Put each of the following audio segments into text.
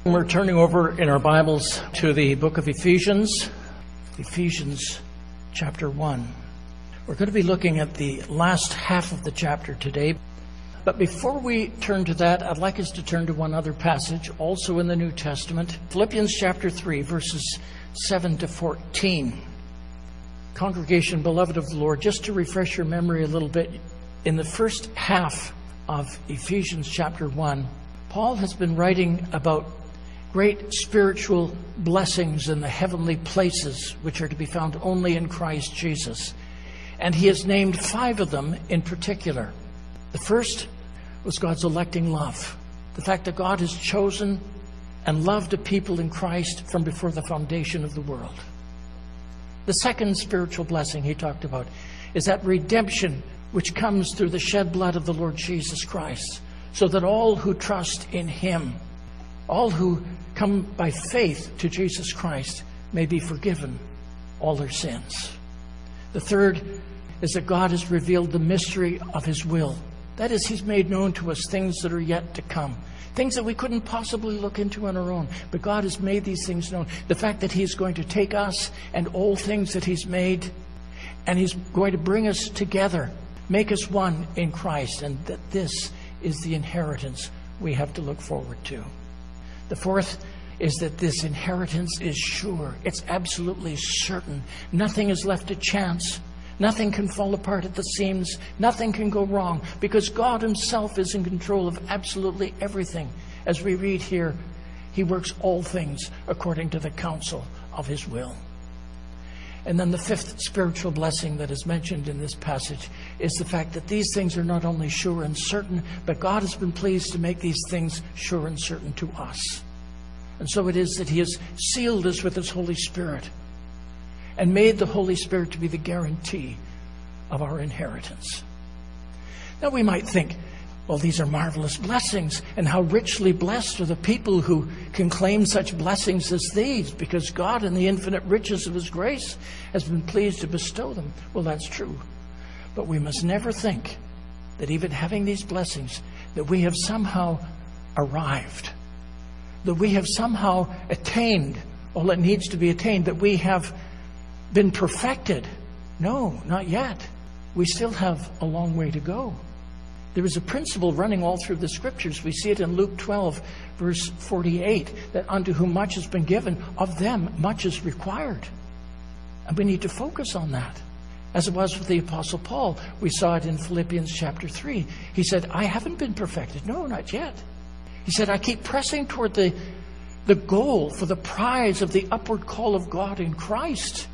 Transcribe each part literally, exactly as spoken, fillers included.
We're turning over in our Bibles to the book of Ephesians, Ephesians chapter one. We're going to be looking at the last half of the chapter today. But before we turn to that, I'd like us to turn to one other passage, also in the New Testament, Philippians chapter three, verses seven to fourteen. Congregation, beloved of the Lord, just to refresh your memory a little bit, in the first half of Ephesians chapter one, Paul has been writing about great spiritual blessings in the heavenly places, which are to be found only in Christ Jesus. And he has named five of them in particular. The first was God's electing love. The fact that God has chosen and loved a people in Christ from before the foundation of the world. The second spiritual blessing he talked about is that redemption which comes through the shed blood of the Lord Jesus Christ, so that all who trust in him, all who come by faith to Jesus Christ, may be forgiven all their sins. The third is that God has revealed the mystery of his will. That is, he's made known to us things that are yet to come, things that we couldn't possibly look into on our own. But God has made these things known. The fact that he's going to take us and all things that he's made, and he's going to bring us together, make us one in Christ, and that this is the inheritance we have to look forward to. The fourth is that this inheritance is sure. It's absolutely certain. Nothing is left to chance. Nothing can fall apart at the seams. Nothing can go wrong, because God himself is in control of absolutely everything. As we read here, he works all things according to the counsel of his will. And then the fifth spiritual blessing that is mentioned in this passage is the fact that these things are not only sure and certain, but God has been pleased to make these things sure and certain to us. And so it is that he has sealed us with his Holy Spirit and made the Holy Spirit to be the guarantee of our inheritance. Now we might think, well, these are marvelous blessings, and how richly blessed are the people who can claim such blessings as these, because God in the infinite riches of his grace has been pleased to bestow them. Well, that's true. But we must never think that even having these blessings, that we have somehow arrived, that we have somehow attained all that needs to be attained, that we have been perfected. No, not yet. We still have a long way to go. There is a principle running all through the scriptures. We see it in Luke twelve, verse forty-eight, that unto whom much has been given, of them much is required. And we need to focus on that. As it was with the Apostle Paul, we saw it in Philippians chapter three. He said, I haven't been perfected. No, not yet. He said, I keep pressing toward the, the goal for the prize of the upward call of God in Christ.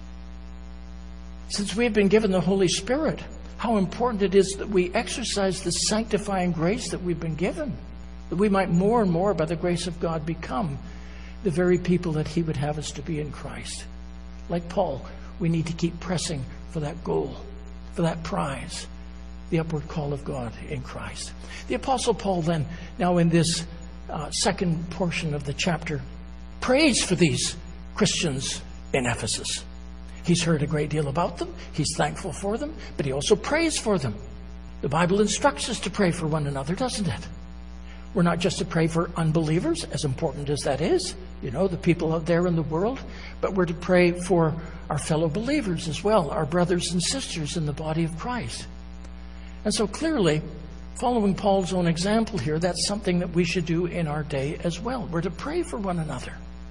Since we have been given the Holy Spirit, how important it is that we exercise the sanctifying grace that we've been given, that we might more and more, by the grace of God, become the very people that he would have us to be in Christ. Like Paul, we need to keep pressing for that goal, for that prize, the upward call of God in Christ. The Apostle Paul then, now in this uh, second portion of the chapter, prays for these Christians in Ephesus. He's heard a great deal about them. He's thankful for them, but he also prays for them. The Bible instructs us to pray for one another, doesn't it? We're not just to pray for unbelievers, as important as that is, you know, the people out there in the world, but we're to pray for our fellow believers as well, our brothers and sisters in the body of Christ. And so clearly, following Paul's own example here, that's something that we should do in our day as well. We're to pray for one another.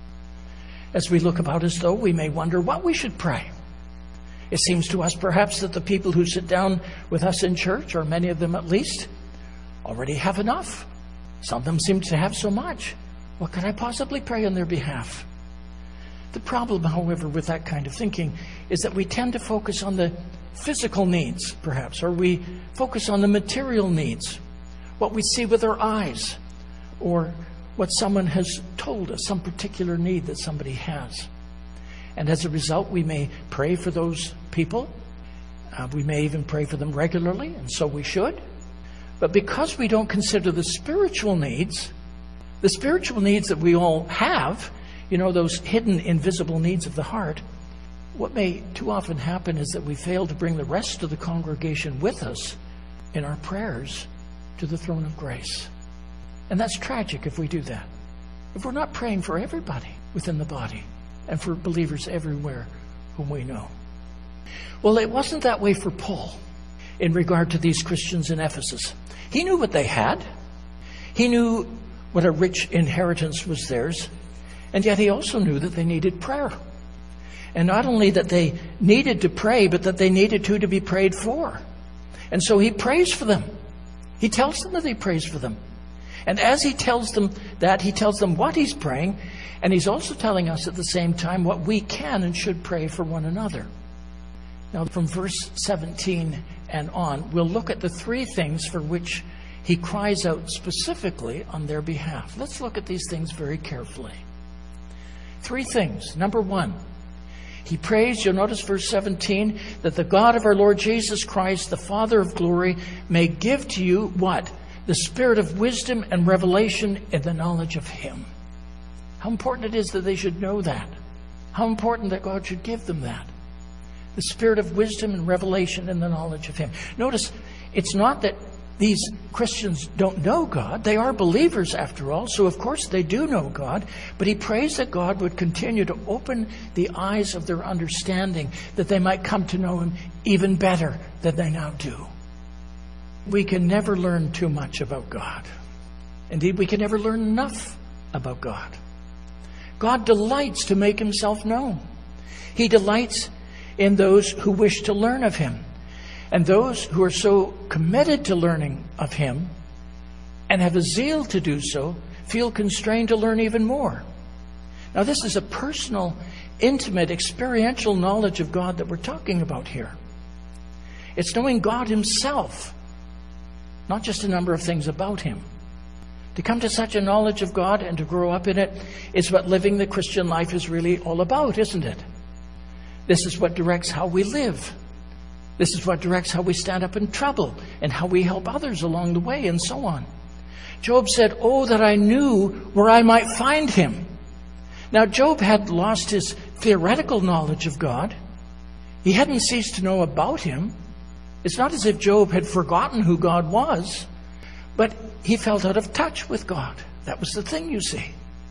As we look about us, though, we may wonder what we should pray. It seems to us perhaps that the people who sit down with us in church, or many of them at least, already have enough. Some of them seem to have so much. What could I possibly pray on their behalf? The problem, however, with that kind of thinking is that we tend to focus on the physical needs, perhaps, or we focus on the material needs, what we see with our eyes, or what someone has told us, some particular need that somebody has. And as a result, we may pray for those people. Uh, we may even pray for them regularly, and so we should. But because we don't consider the spiritual needs, the spiritual needs that we all have, you know, those hidden, invisible needs of the heart, what may too often happen is that we fail to bring the rest of the congregation with us in our prayers to the throne of grace. And that's tragic if we do that. if we're not praying for everybody within the body and for believers everywhere whom we know? Well, it wasn't that way for Paul in regard to these Christians in Ephesus. He knew what they had. He knew what a rich inheritance was theirs. And yet he also knew that they needed prayer. And not only that they needed to pray, but that they needed to, to be prayed for. And so he prays for them. He tells them that he prays for them. And as he tells them that, he tells them what he's praying. And he's also telling us at the same time what we can and should pray for one another. Now, from verse seventeen and on, we'll look at the three things for which he cries out specifically on their behalf. Let's look at these things very carefully. Three things. Number one, he prays, you'll notice verse seventeen, that the God of our Lord Jesus Christ, the Father of glory, may give to you what? The spirit of wisdom and revelation in the knowledge of Him. How important it is that they should know that. How important that God should give them that. The spirit of wisdom and revelation in the knowledge of Him. Notice, it's not that these Christians don't know God. They are believers after all, so of course they do know God. But he prays that God would continue to open the eyes of their understanding, that they might come to know Him even better than they now do. We can never learn too much about God. Indeed, we can never learn enough about God. God delights to make Himself known. He delights in those who wish to learn of Him. And those who are so committed to learning of Him and have a zeal to do so feel constrained to learn even more. Now, this is a personal, intimate, experiential knowledge of God that we're talking about here. It's knowing God Himself, not just a number of things about Him. To come to such a knowledge of God and to grow up in it is what living the Christian life is really all about, isn't it? This is what directs how we live. This is what directs how we stand up in trouble and how we help others along the way and so on. Job said, "Oh, that I knew where I might find Him." Now, Job had lost his theoretical knowledge of God. He hadn't ceased to know about Him. It's not as if Job had forgotten who God was, but he felt out of touch with God. That was the thing, you see.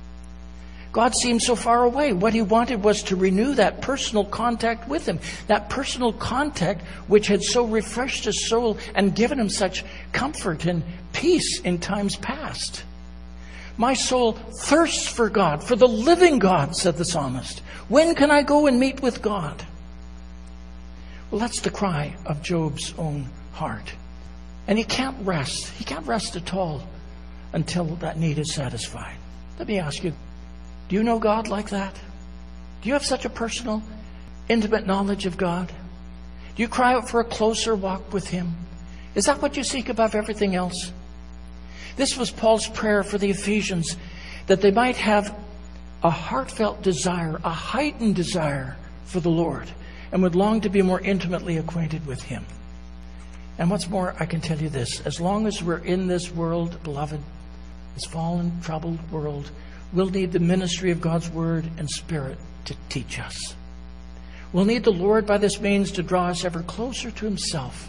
God seemed so far away. What he wanted was to renew that personal contact with Him. That personal contact which had so refreshed his soul and given him such comfort and peace in times past. My soul thirsts for God, for the living God, said the psalmist. When can I go and meet with God? Well, that's the cry of Job's own heart. And he can't rest. He can't rest at all until that need is satisfied. Let me ask you, do you know God like that? Do you have such a personal, intimate knowledge of God? Do you cry out for a closer walk with Him? Is that what you seek above everything else? This was Paul's prayer for the Ephesians, that they might have a heartfelt desire, a heightened desire for the Lord, and would long to be more intimately acquainted with Him. And what's more, I can tell you this, as long as we're in this world, beloved, this fallen, troubled world, we'll need the ministry of God's Word and Spirit to teach us. We'll need the Lord by this means to draw us ever closer to Himself.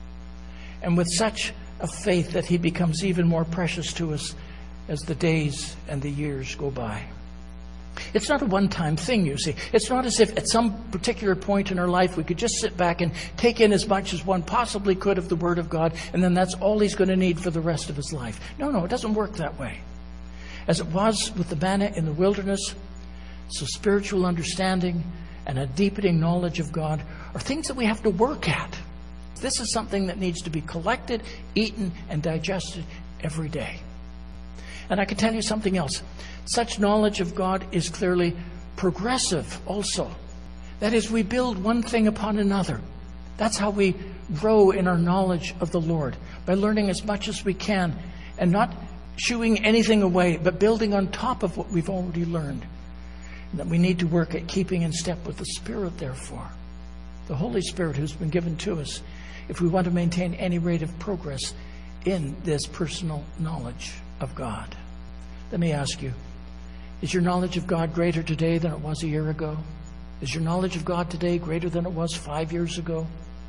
And with such a faith that He becomes even more precious to us as the days and the years go by. It's not a one-time thing, you see. It's not as if at some particular point in our life we could just sit back and take in as much as one possibly could of the Word of God, and then that's all he's going to need for the rest of his life. No, no, it doesn't work that way. As it was with the manna in the wilderness, so spiritual understanding and a deepening knowledge of God are things that we have to work at. This is something that needs to be collected, eaten, and digested every day. And I can tell you something else. Such knowledge of God is clearly progressive also. That is, we build one thing upon another. That's how we grow in our knowledge of the Lord, by learning as much as we can and not shooing anything away, but building on top of what we've already learned. And that we need to work at keeping in step with the Spirit, therefore. The Holy Spirit who's been given to us, if we want to maintain any rate of progress in this personal knowledge of God. Let me ask you, is your knowledge of God greater today than it was a year ago? Is your knowledge of God today greater than it was five years ago?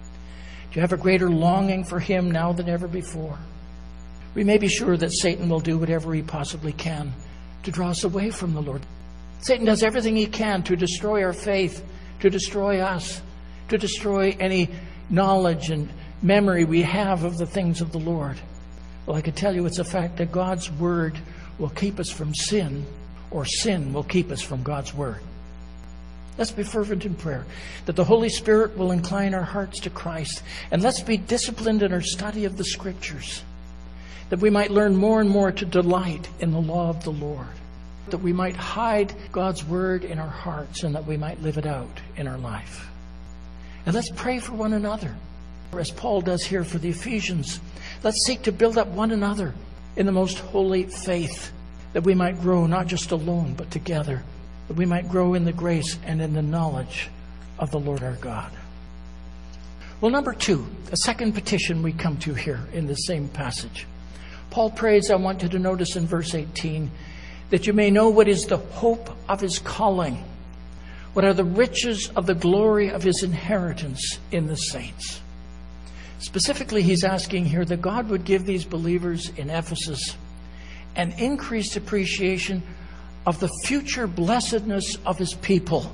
Do you have a greater longing for Him now than ever before? We may be sure that Satan will do whatever he possibly can to draw us away from the Lord. Satan does everything he can to destroy our faith, to destroy us, to destroy any knowledge and memory we have of the things of the Lord. Well, I can tell you it's a fact that God's Word will keep us from sin, or sin will keep us from God's Word. Let's be fervent in prayer, that the Holy Spirit will incline our hearts to Christ. And let's be disciplined in our study of the Scriptures, that we might learn more and more to delight in the law of the Lord, that we might hide God's Word in our hearts and that we might live it out in our life. And let's pray for one another, as Paul does here for the Ephesians. Let's seek to build up one another in the most holy faith, that we might grow not just alone but together, that we might grow in the grace and in the knowledge of the Lord our God. Well, number two, a second petition we come to here in the same passage. Paul prays, I want you to notice in verse eighteen, that you may know what is the hope of his calling, what are the riches of the glory of his inheritance in the saints. Specifically, he's asking here that God would give these believers in Ephesus an increased appreciation of the future blessedness of his people.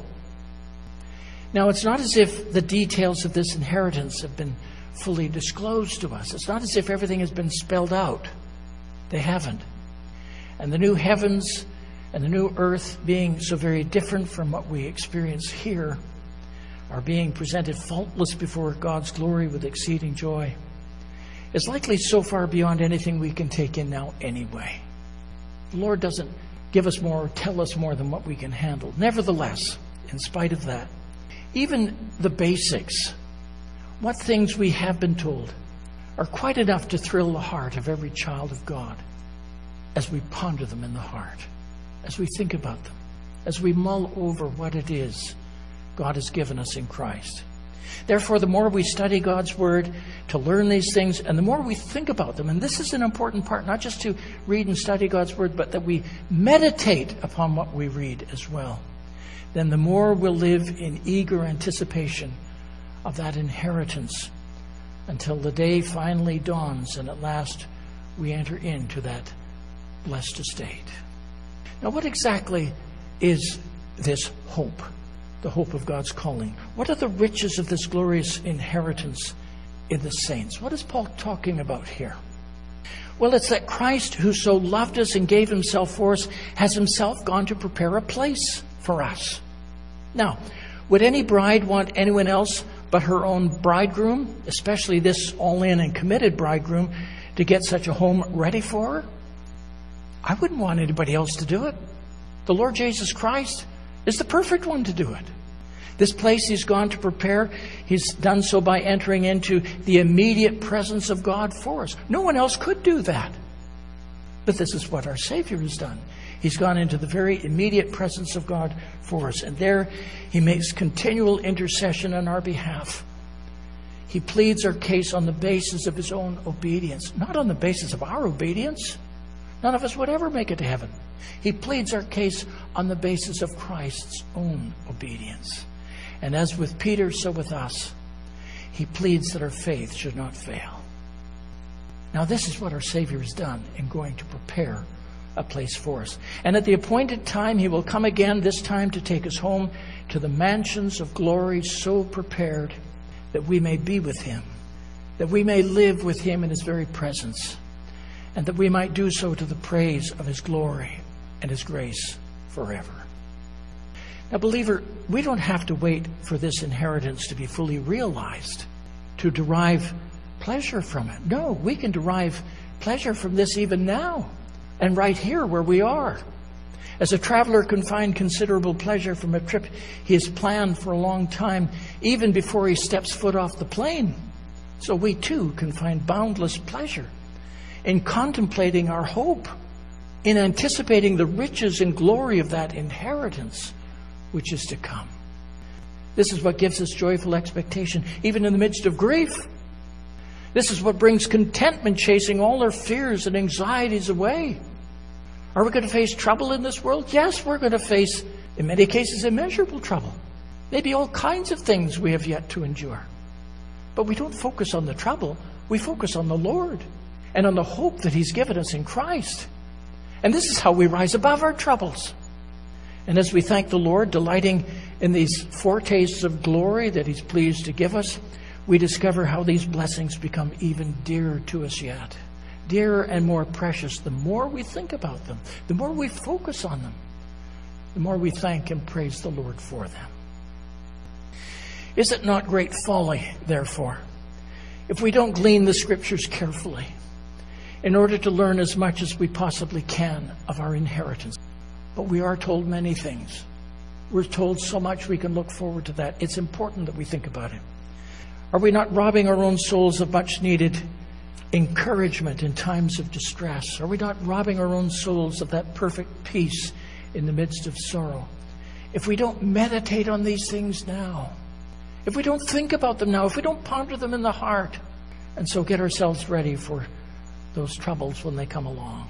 Now, it's not as if the details of this inheritance have been fully disclosed to us. It's not as if everything has been spelled out. They haven't. And the new heavens and the new earth, being so very different from what we experience here, are being presented faultless before God's glory with exceeding joy, is likely so far beyond anything we can take in now anyway. The Lord doesn't give us more or tell us more than what we can handle. Nevertheless, in spite of that, even the basics, what things we have been told, are quite enough to thrill the heart of every child of God as we ponder them in the heart, as we think about them, as we mull over what it is God has given us in Christ. Therefore, the more we study God's Word to learn these things, and the more we think about them, and this is an important part, not just to read and study God's Word, but that we meditate upon what we read as well, then the more we'll live in eager anticipation of that inheritance until the day finally dawns and at last we enter into that blessed estate. Now, what exactly is this hope? The hope of God's calling. What are the riches of this glorious inheritance in the saints? What is Paul talking about here? Well, it's that Christ, who so loved us and gave himself for us, has himself gone to prepare a place for us. Now, would any bride want anyone else but her own bridegroom, especially this all-in and committed bridegroom, to get such a home ready for her? I wouldn't want anybody else to do it. The Lord Jesus Christ is the perfect one to do it. This place he's gone to prepare, he's done so by entering into the immediate presence of God for us. No one else could do that. But this is what our Savior has done. He's gone into the very immediate presence of God for us. And there he makes continual intercession on our behalf. He pleads our case on the basis of his own obedience, not on the basis of our obedience. None of us would ever make it to heaven. He pleads our case on the basis of Christ's own obedience. And as with Peter, so with us, he pleads that our faith should not fail. Now, this is what our Savior has done in going to prepare a place for us. And at the appointed time, he will come again, this time to take us home to the mansions of glory so prepared that we may be with him, that we may live with him in his very presence, and that we might do so to the praise of his glory and his grace forever. Now, believer, we don't have to wait for this inheritance to be fully realized to derive pleasure from it. No, we can derive pleasure from this even now and right here where we are. As a traveler can find considerable pleasure from a trip he has planned for a long time, even before he steps foot off the plane, so we too can find boundless pleasure in contemplating our hope, in anticipating the riches and glory of that inheritance which is to come. This is what gives us joyful expectation, even in the midst of grief. This is what brings contentment, chasing all our fears and anxieties away. Are we going to face trouble in this world? Yes, we're going to face, in many cases, immeasurable trouble. Maybe all kinds of things we have yet to endure. But we don't focus on the trouble. We focus on the Lord and on the hope that he's given us in Christ. And this is how we rise above our troubles. And as we thank the Lord, delighting in these foretastes of glory that He's pleased to give us, we discover how these blessings become even dearer to us yet. Dearer and more precious the more we think about them, the more we focus on them, the more we thank and praise the Lord for them. Is it not great folly, therefore, if we don't glean the Scriptures carefully in order to learn as much as we possibly can of our inheritance? But we are told many things. We're told so much we can look forward to that. It's important that we think about it. Are we not robbing our own souls of much needed encouragement in times of distress? Are we not robbing our own souls of that perfect peace in the midst of sorrow? If we don't meditate on these things now, if we don't think about them now, if we don't ponder them in the heart, and so get ourselves ready for those troubles when they come along.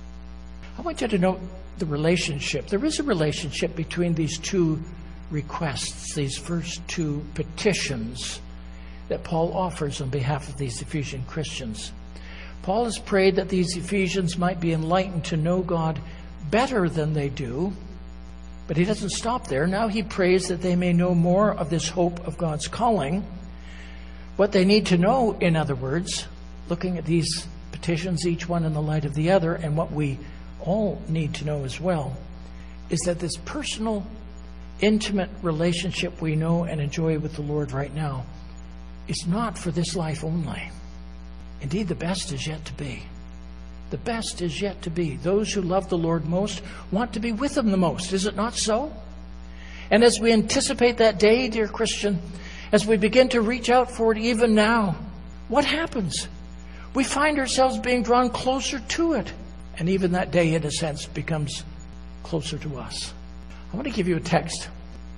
I want you to note the relationship. There is a relationship between these two requests, these first two petitions that Paul offers on behalf of these Ephesian Christians. Paul has prayed that these Ephesians might be enlightened to know God better than they do, but he doesn't stop there. Now he prays that they may know more of this hope of God's calling. What they need to know, in other words, looking at these petitions, each one in the light of the other, and what we all need to know as well, is that this personal, intimate relationship we know and enjoy with the Lord right now is not for this life only. Indeed, the best is yet to be. The best is yet to be. Those who love the Lord most want to be with Him the most. Is it not so? And as we anticipate that day, dear Christian, as we begin to reach out for it even now, what happens? We find ourselves being drawn closer to it. And even that day, in a sense, becomes closer to us. I want to give you a text.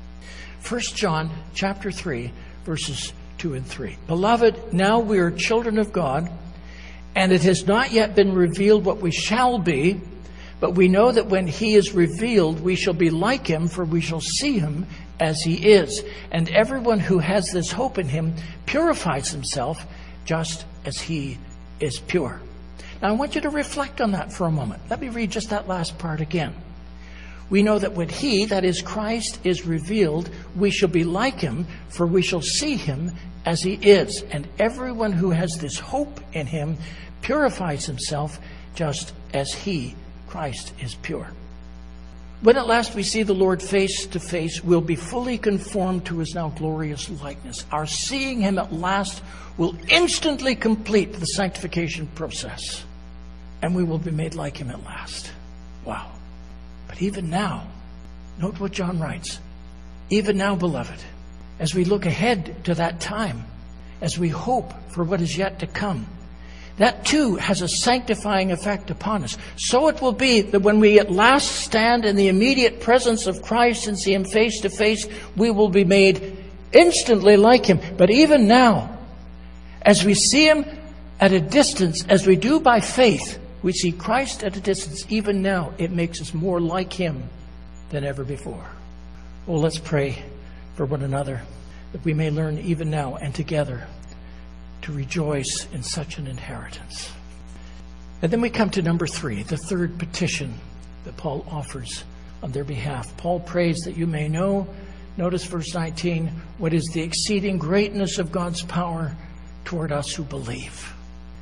First John chapter three, verses two and three. Beloved, now we are children of God, and it has not yet been revealed what we shall be, but we know that when He is revealed, we shall be like Him, for we shall see Him as He is. And everyone who has this hope in Him purifies himself just as He is pure. Now I want you to reflect on that for a moment. Let me read just that last part again. We know that when He, that is Christ, is revealed, we shall be like Him, for we shall see Him as He is. And everyone who has this hope in Him purifies himself just as He, Christ, is pure. When at last we see the Lord face to face, we'll be fully conformed to His now glorious likeness. Our seeing Him at last will instantly complete the sanctification process, and we will be made like Him at last. Wow. But even now, note what John writes. Even now, beloved, as we look ahead to that time, as we hope for what is yet to come, that too has a sanctifying effect upon us. So it will be that when we at last stand in the immediate presence of Christ and see Him face to face, we will be made instantly like Him. But even now, as we see Him at a distance, as we do by faith, we see Christ at a distance. Even now, it makes us more like Him than ever before. Well, let's pray for one another, that we may learn even now and together to rejoice in such an inheritance. And then we come to number three, the third petition that Paul offers on their behalf. Paul prays that you may know, notice verse nineteen, what is the exceeding greatness of God's power toward us who believe.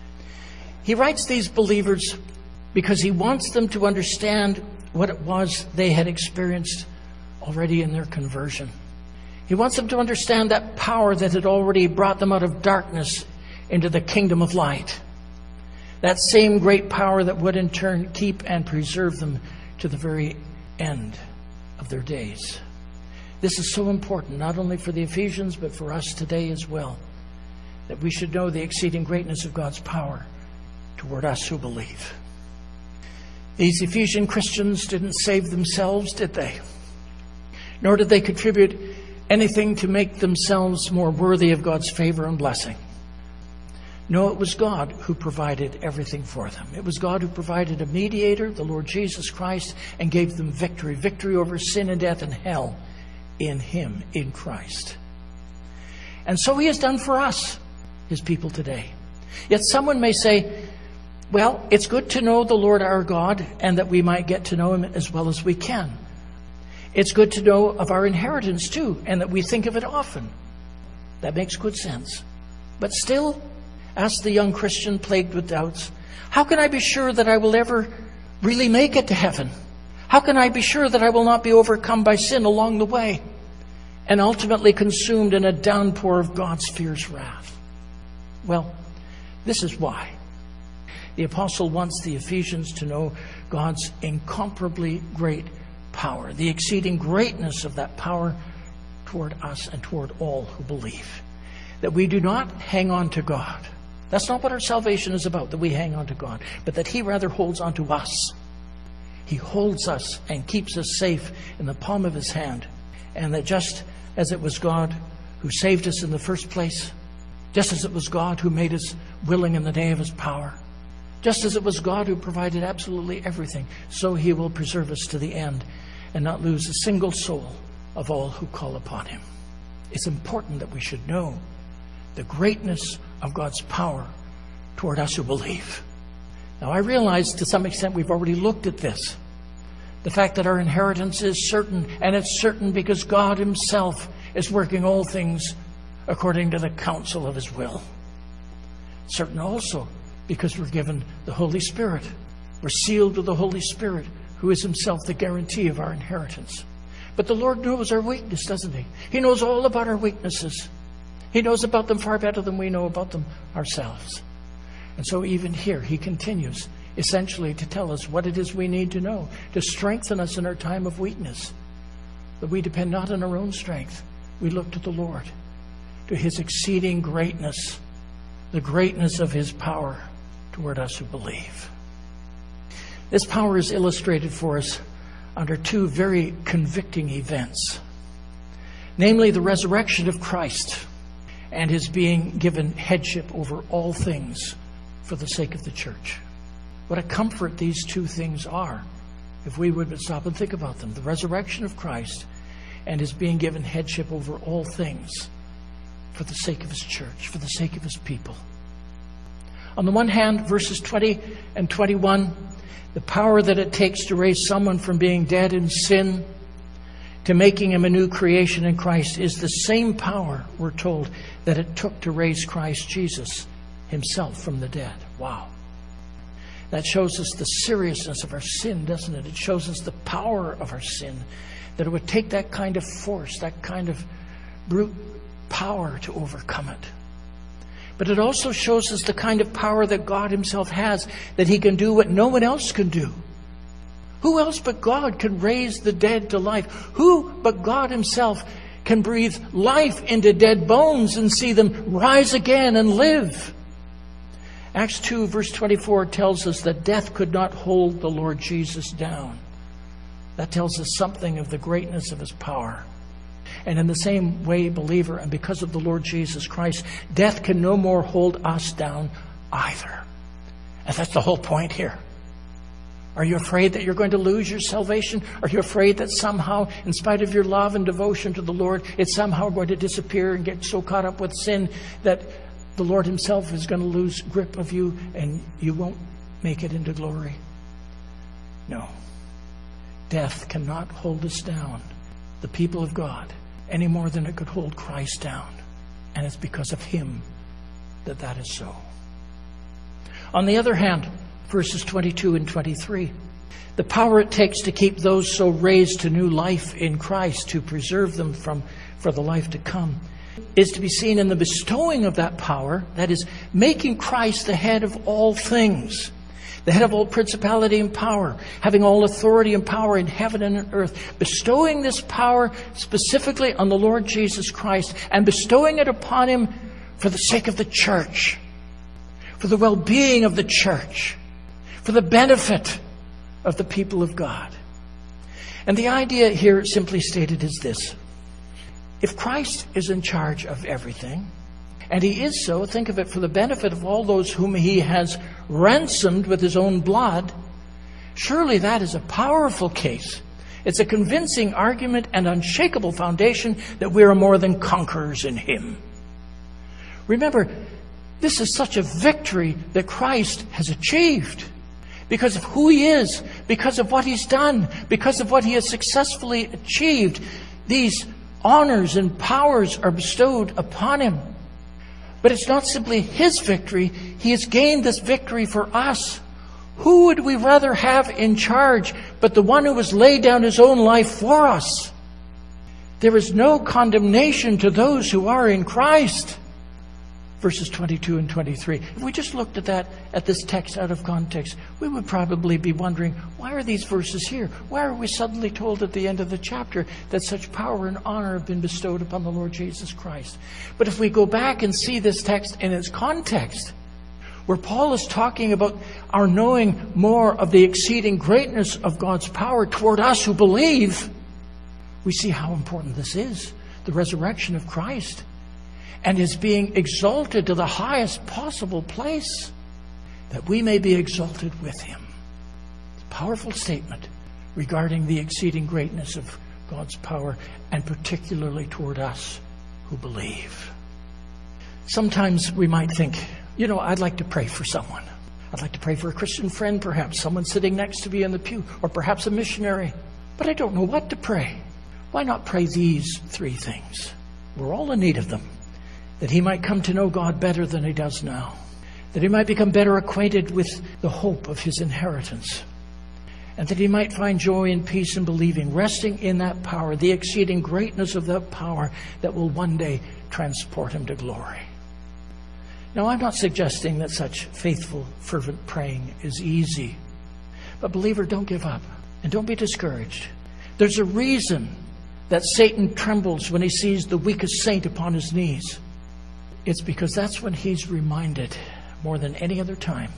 He writes these believers because he wants them to understand what it was they had experienced already in their conversion. He wants them to understand that power that had already brought them out of darkness into the kingdom of light. That same great power that would in turn keep and preserve them to the very end of their days. This is so important, not only for the Ephesians, but for us today as well, that we should know the exceeding greatness of God's power toward us who believe. These Ephesian Christians didn't save themselves, did they? Nor did they contribute anything to make themselves more worthy of God's favor and blessing. No, it was God who provided everything for them. It was God who provided a mediator, the Lord Jesus Christ, and gave them victory, victory over sin and death and hell in Him, in Christ. And so He has done for us, His people today. Yet someone may say, Well, it's good to know the Lord our God and that we might get to know him as well as we can. It's good to know of our inheritance too, and that we think of it often. That makes good sense. But still, asked the young Christian plagued with doubts, how can I be sure that I will ever really make it to heaven? How can I be sure that I will not be overcome by sin along the way and ultimately consumed in a downpour of God's fierce wrath? Well, this is why. The apostle wants the Ephesians to know God's incomparably great power, the exceeding greatness of that power toward us and toward all who believe. That we do not hang on to God. That's not what our salvation is about, that we hang on to God, but that he rather holds on to us. He holds us and keeps us safe in the palm of his hand. And that just as it was God who saved us in the first place, just as it was God who made us willing in the day of his power, just as it was God who provided absolutely everything, so he will preserve us to the end and not lose a single soul of all who call upon him. It's important that we should know the greatness of God's power toward us who believe. Now, I realize to some extent we've already looked at this. The fact that our inheritance is certain, and it's certain because God himself is working all things according to the counsel of his will. Certain also because we're given the Holy Spirit. We're sealed with the Holy Spirit, who is himself the guarantee of our inheritance. But the Lord knows our weakness, doesn't he? He knows all about our weaknesses. He knows about them far better than we know about them ourselves. And so even here, he continues essentially to tell us what it is we need to know, to strengthen us in our time of weakness, that we depend not on our own strength. We look to the Lord, to his exceeding greatness, the greatness of his power toward us who believe. This power is illustrated for us under two very convicting events, namely the resurrection of Christ and his being given headship over all things for the sake of the church. What a comfort these two things are, if we would but stop and think about them. The resurrection of Christ and his being given headship over all things for the sake of his church, for the sake of his people. On the one hand, verses twenty and twenty-one, the power that it takes to raise someone from being dead in sin to making him a new creation in Christ is the same power, we're told, that it took to raise Christ Jesus himself from the dead. Wow. That shows us the seriousness of our sin, doesn't it? It shows us the power of our sin, that it would take that kind of force, that kind of brute power to overcome it. But it also shows us the kind of power that God himself has, that he can do what no one else can do. Who else but God can raise the dead to life? Who but God himself can breathe life into dead bones and see them rise again and live? Acts two verse twenty-four tells us that death could not hold the Lord Jesus down. That tells us something of the greatness of his power. And in the same way, believer, and because of the Lord Jesus Christ, death can no more hold us down either. And that's the whole point here. Are you afraid that you're going to lose your salvation? Are you afraid that somehow, in spite of your love and devotion to the Lord, it's somehow going to disappear and get so caught up with sin that the Lord himself is going to lose grip of you and you won't make it into glory? No. Death cannot hold us down, the people of God, any more than it could hold Christ down. And it's because of him that that is so. On the other hand, verses twenty-two and twenty-three, the power it takes to keep those so raised to new life in Christ, to preserve them from for the life to come, is to be seen in the bestowing of that power, that is, making Christ the head of all things, the head of all principality and power, having all authority and power in heaven and on earth, bestowing this power specifically on the Lord Jesus Christ and bestowing it upon him for the sake of the church, for the well-being of the church, for the benefit of the people of God. And the idea here, simply stated, is this. If Christ is in charge of everything, and he is so, think of it, for the benefit of all those whom he has ransomed with his own blood, surely that is a powerful case. It's a convincing argument and unshakable foundation that we are more than conquerors in him. Remember, This is such a victory that Christ has achieved. Because of who He is, because of what He's done, because of what He has successfully achieved, these honors and powers are bestowed upon Him. But it's not simply His victory. He has gained this victory for us. Who would we rather have in charge but the one who has laid down His own life for us? There is no condemnation to those who are in Christ. Verses twenty-two and twenty-three. If we just looked at that, at this text out of context, we would probably be wondering, why are these verses here? Why are we suddenly told at the end of the chapter that such power and honor have been bestowed upon the Lord Jesus Christ? But if we go back and see this text in its context, where Paul is talking about our knowing more of the exceeding greatness of God's power toward us who believe, we see how important this is, the resurrection of Christ, and His being exalted to the highest possible place, that we may be exalted with Him. It's a powerful statement regarding the exceeding greatness of God's power, and particularly toward us who believe. Sometimes we might think, you know, I'd like to pray for someone. I'd like to pray for a Christian friend, perhaps, someone sitting next to me in the pew, or perhaps a missionary. But I don't know what to pray. Why not pray these three things? We're all in need of them. That he might come to know God better than he does now. That he might become better acquainted with the hope of his inheritance. And that he might find joy and peace in believing, resting in that power, the exceeding greatness of that power that will one day transport him to glory. Now, I'm not suggesting that such faithful, fervent praying is easy. But believer, don't give up. And don't be discouraged. There's a reason that Satan trembles when he sees the weakest saint upon his knees. It's because that's when he's reminded, more than any other time,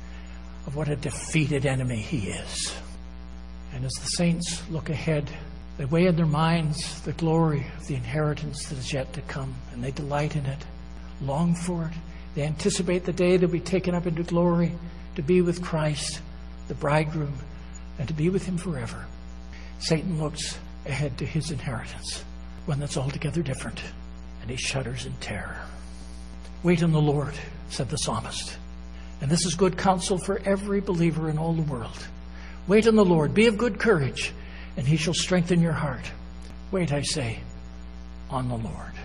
of what a defeated enemy he is. And as the saints look ahead, they weigh in their minds the glory of the inheritance that is yet to come, and they delight in it, long for it. They anticipate the day they'll be taken up into glory, to be with Christ, the bridegroom, and to be with Him forever. Satan looks ahead to his inheritance, one that's altogether different, and he shudders in terror. Wait on the Lord, said the psalmist. And this is good counsel for every believer in all the world. Wait on the Lord, be of good courage, and He shall strengthen your heart. Wait, I say, on the Lord.